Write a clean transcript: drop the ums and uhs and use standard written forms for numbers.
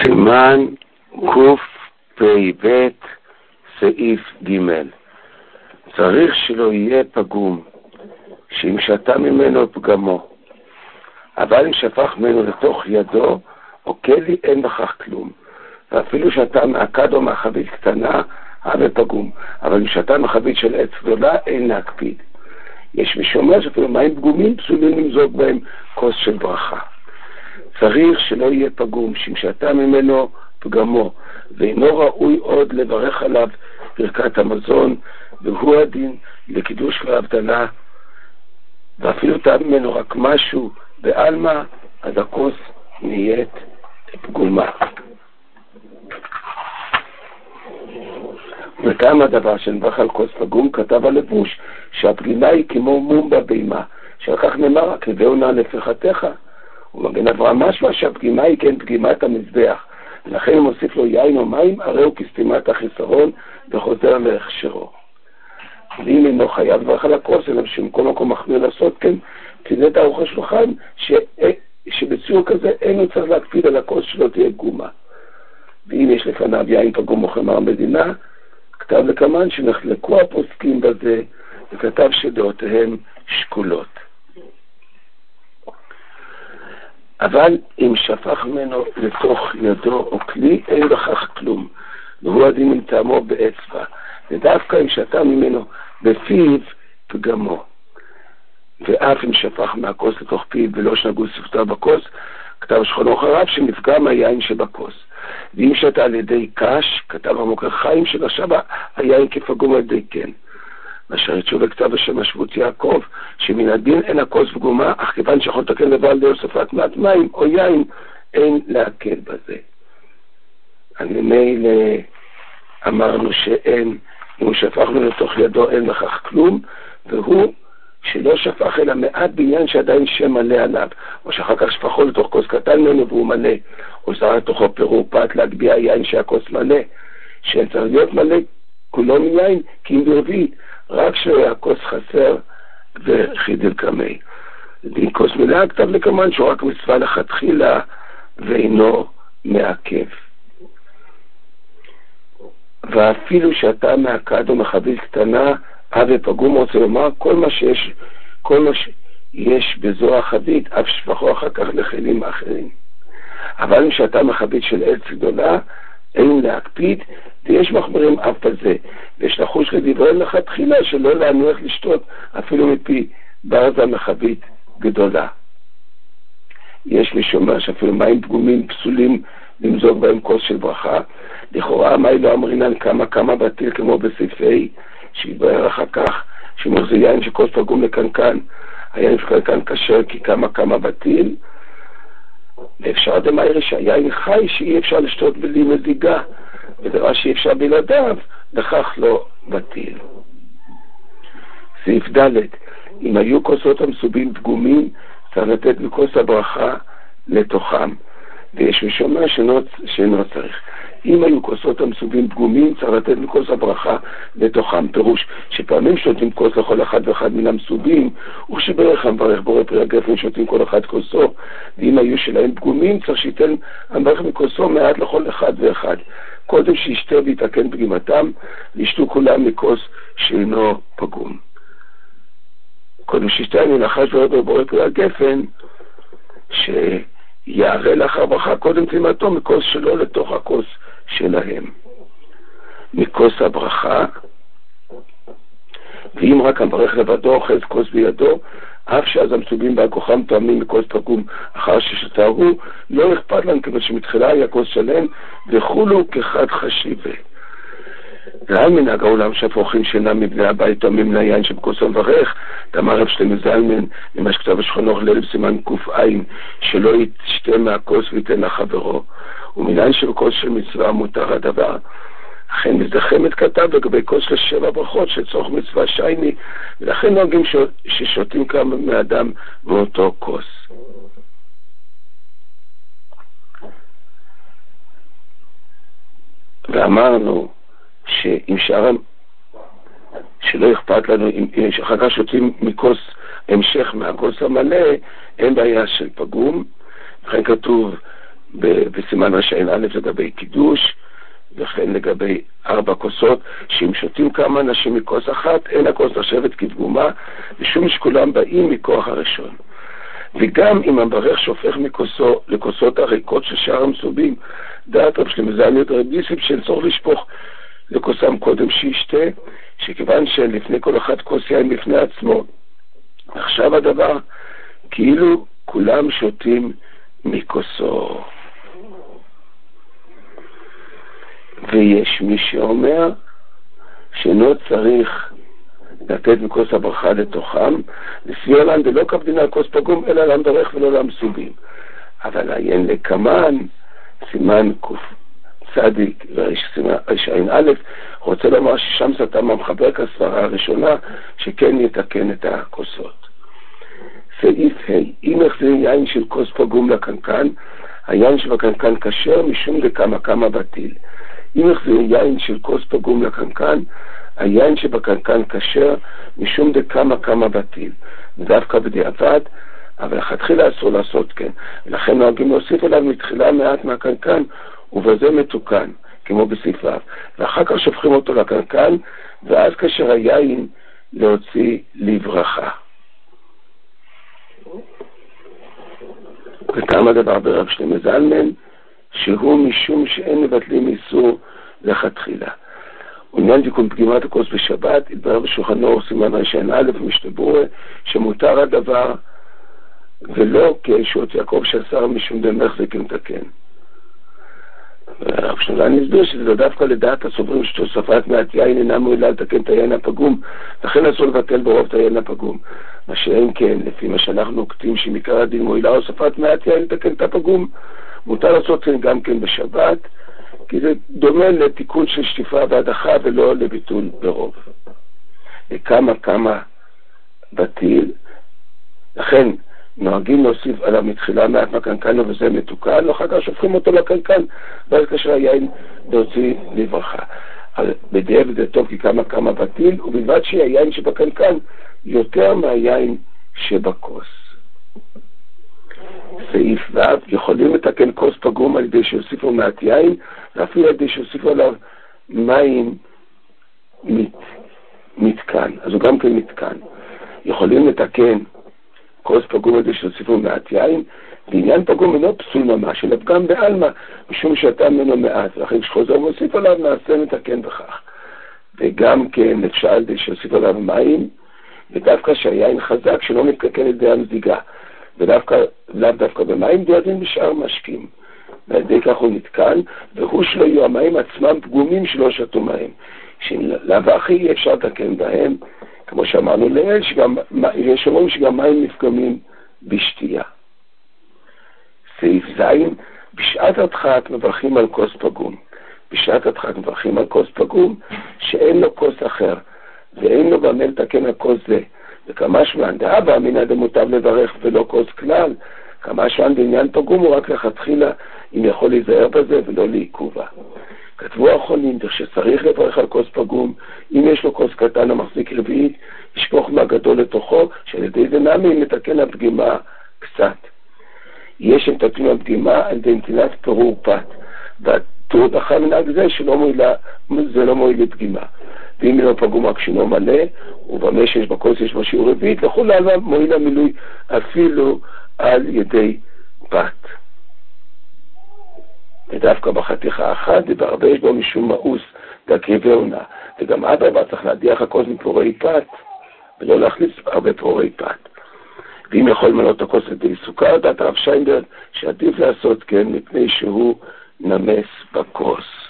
סימן קפ"ב סעיף ג' צריך שלא יהיה פגום, שאם שתה ממנו פגמו, אבל אם שפך ממנו לתוך ידו או כלי אין בכך כלום, ואפילו שתה מהכד או מהחבית קטנה אבל פגום, אבל אם שתה מחבית של עץ גדולה אין להקפיד. יש מי שאומר שאפילו מים פגומים פסולים למזוג בהם כוס של ברכה. צריך שלא יהיה פגום, שאם שתה ממנו פגמו, ואינו ראוי עוד לברך עליו ברכת המזון, והוא הדין לקידוש והבדלה, ואפילו טעה ממנו רק משהו בעלמא, אז הכוס נהיית פגומה. וטעם הדבר שנברך על כוס פגום, כתב הלבוש שהפגימה היא כמו מום בבימה, שעל כך נאמר רק הביאו נא לפחתך. ומגן אברהם משמע שהפגימה היא כן פגימת המזבח, ולכן הוא מוסיף לו יין או מים, הרי הוא כסתימת החיסרון וחוזר להכשרו. ואם אינו חייב לברך על הכוס, אלא שמכל מקום מחמיר לעשות כן, כי זה תערוך השולחן שבציור כזה אינו צריך להקפיד על הכוס שלא תהיה פגומה. ואם יש לפניו יין פגום או חמר מדינה, כתב לקמן שנחלקו הפוסקים בזה, וכתב שדעותיהם שקולות. אבל אם שפך ממנו לתוך ידו או כלי, אין בכך כלום, והוא הדין עם טעמו באצבע, ודווקא אם שתה ממנו בפיו פגמו. ואף אם שפך מהכוס לתוך פיו ולא שנגעו שפתיו בכוס, כתב שכון אחריו שנפגע מהיין שבכוס. ואם שתה על ידי קש, כתב המוקר חיים שנחשב היין כפגום על ידי כן. אשר תשובה כתב בשם השבות יעקב, שמן הדין אין הכוס פגומה, אך כיוון שיכול לתקן לבעל להוספת מעט מים או יין, אין להקל בזה. אני מילא אמרנו שאין, אם הוא שפך לו לתוך ידו אין לכך כלום, והוא שלא שפך אלא מעט בעניין שעדיין שם מלא עליו, או שאחר כך שפכו לתוך כוס קטן ממנו והוא מלא, או זרה לתוכו פירור פת להגביע יין שהכוס מלא, שאין צריך להיות מלא כולו מיין, כי אם ברביעית, רק שהכוס חסר וחידל קמי. דין כוס מלאה כתב לקמן שהוא רק מצווה לכתחילה ואינו מעכב. ואפילו שתה מהכד או מחבית קטנה, ופגום רוצה לומר כל מה שיש בזו החבית, אף שפכו אחר כך לכלים אחרים. אבל אם שתה מחבית של עץ גדולה, אין להקפיד, ויש מחמרים אף בזה, ויש לחוש לדבריהם לכתחילה שלא להנוח לשתות אפילו מפי ברזה מחבית גדולה. יש מי שאומר שאפילו מים פגומים פסולים למזוג בהם כוס של ברכה, לכאורה מי לא אמרינן כמה בטיל כמו בסעיפי, שיתברר אחר כך שמחזיר יין שכוס פגום לקנקן, היין שקנקן כשר כי כמה בטיל, ואפשר דמיירי שהיין חי שאי אפשר לשתות בלי מזיגה, ודבר שאי אפשר בלעדיו, לכך לא בטיל. סעיף ד' אם היו כוסות המסובים פגומים, צריך לתת מכוס הברכה לתוכם, ויש מי שאומר שאינו צריך. אם היו כוסות המסובים פגומים, צריך לתת מכוס הברכה לתוכם. פירוש שפעמים שותים כוס לכל אחד ואחד מן המסובים, וכשברך המברך בורא פרי הגפן שותים כל אחד כוסו, ואם היו שלהם פגומים, צריך שייתן המברך מכוסו מעט לכל אחד ואחד. קודם שישתה ויתקן פגימתם, ישתו כולם מכוס שאינו פגום. קודם שישתה מנחש בורא פרי הגפן, שיערה לאחר ברכה קודם תלימתו מכוס שלו לתוך הכוס שלהם. מכוס הברכה, ואם רק המברך לבדו אוחז כוס בידו, אף שאז המסובים בהכוחם תואמים מכוס פגום אחר ששתרו, לא אכפת להם כיוון שמתחילה היה כוס שלם, וכולו כחד חשיבה. ועל מנהג העולם שהפורחים שאינם מבני הבית תואמים ליין שבכוסו מברך, תאמר רב שלמה זלמן ממה שכתב השכונוך ליל סימן קע' שלא ישתה מהכוס ויתן לחברו, ומניין שבכוס של מצווה מותר הדבר. אכן מזדחמת כתב לגבי כוס של 7 ברכות שצורך מצווה שייני, ולכן נוהגים ששותים כמה מאדם מאותו כוס. ואמרנו שאם שערם שלא אכפת לנו, אם אחר כך שותים מכוס המשך מהכוס המלא, אין בעיה של פגום. לכן כתוב בסימן רשעין א' לגבי קידוש, וכן לגבי 4 כוסות, שאם שותים כמה אנשים מכוס אחת, אין הכוס נחשבת כדגומה, משום שכולם באים מכוח הראשון. וגם אם המברך שופך מכוסו לכוסות הריקות של שאר המסובים, דעת רב שלמה זלמן רב ניסים שאין צורך לשפוך לכוסם קודם שישתה, שכיוון שלפני כל אחד כוס יין בפני עצמו, עכשיו הדבר כאילו כולם שותים מכוסו. ויש מי שאומר שאינו צריך לתת מכוס הברכה לתוכם, לסביר להם ולא כבדינה כוס פגום, אלא למברך ולא למסובים. אבל העיין לקמן, סימן קוף צדיק, רשעין א', רוצה לומר ששם סתם המחבר כסברה הראשונה, שכן יתקן את הכוסות. סעיף ה' אם החזיר יין של כוס פגום לקנקן, היין שבקנקן כשר משום דכמה בטיל. אם החזיר יין של כוס פגום לקנקן, היין שבקנקן כשר משום דכמה בטיל. ודווקא בדיעבד, אבל לכתחילה אסור לעשות כן, ולכן נוהגים להוסיף עליו מתחילה מעט מהקנקן, ובזה מתוקן, כמו בסעיף ו', ואחר כך שופכים אותו לקנקן, ואז כאשר היין להוציא לברכה. ותם הדבר ברב שלמה זלמן, שהוא משום שאין מבטלים איסור לכתחילה. ועניין תיקון פגימת הכוס בשבת, התברר בשולחן אור סימן רשעין א' ומשתבורה, שמותר הדבר, ולא כישועות יעקב שאסר משום דמך זה כמתקן. הרב שלמה נסביר שזה לא דווקא לדעת הסוברים שתוספת מעט יין אינה מועילה לתקן את היין הפגום, לכן אסור לבטל ברוב את היין הפגום. מה שאין כן, לפי מה שאנחנו נוקטים שמעיקר הדין מועילה הוספת מעט יין לתקן את הפגום, מותר לעשות כן גם כן בשבת, כי זה דומה לתיקון של שטיפה והדחה ולא לביטול ברוב. וכמה בטיל, לכן נוהגים להוסיף עליו מתחילה מעט מהקנקן וזה מתוקן, ואחר כך שופכים אותו לקנקן, ואז כאשר היין להוציא לברכה. בדיעבד זה טוב כי כמה בטיל, ובלבד שהיין שבקנקן יותר מהיין שבכוס. סעיף ו' יכולים לתקן כוס פגום על ידי שיוסיפו מעט יין, ואפילו על ידי שיוסיפו עליו מים מתקן, אז הוא גם כן מתקן. יכולים לתקן כוס פגום על ידי שיוסיפו מעט יין, ועניין פגום אינו פסול ממש, אלא פגם בעלמא, משום שאתה ממנו מעט, ולכן כשחוזר ומוסיף עליו נעשה מתקן בכך. וגם כן אפשר על ידי שיוסיף עליו מים, ודווקא שהיין חזק שלא מתקן על ידי המזיגה, ולאו דווקא במים דואגים בשאר משקים. ועל ידי כך הוא נתקן, והוא שלא יהיו המים עצמם פגומים שלא שתו מים. שלאו הכי אי אפשר לתקן בהם, כמו שאמרנו לאל, יש אומרים שגם מים נפגמים בשתייה. סעיף ז' בשעת הדחק מברכים על כוס פגום. בשעת הדחק מברכים על כוס פגום שאין לו כוס אחר, ואין לו במה לתקן הכוס זה. וכמה שוון דאבא אמינא דמוטב לברך ולא כוס כלל, כמה שוון בעניין פגום הוא רק לכתחילה אם יכול להיזהר בזה ולא לעיכובה. כתבו האחרונים שצריך לברך על כוס פגום, אם יש לו כוס קטן המחזיק רביעית, ישפוך מהגדול לתוכו, שעל ידי זה נמי מתקן הפגימה קצת. יש שמתקנים הפגימה על ידי נטילת פירור פת, והתירוץ אחר מנהג זה זה לא מועיל לפגימה. ואם לא פגום רק שינו מלא, ובמה שיש בכוס יש בו שיעור רביעית, לכו לעלמה מועיל המילוי אפילו על ידי פת. ודווקא בחתיכה אחת, ובהרבה יש בו משום מאוס והקריבי עונה. וגם אדרבה צריך להדיח הכוס מפורי פת, ולא להכניס הרבה פורי פת. ואם יכול למנות הכוס לידי סוכר, דעת הרב שיינברג, שעדיף לעשות כן מפני שהוא נמס בכוס.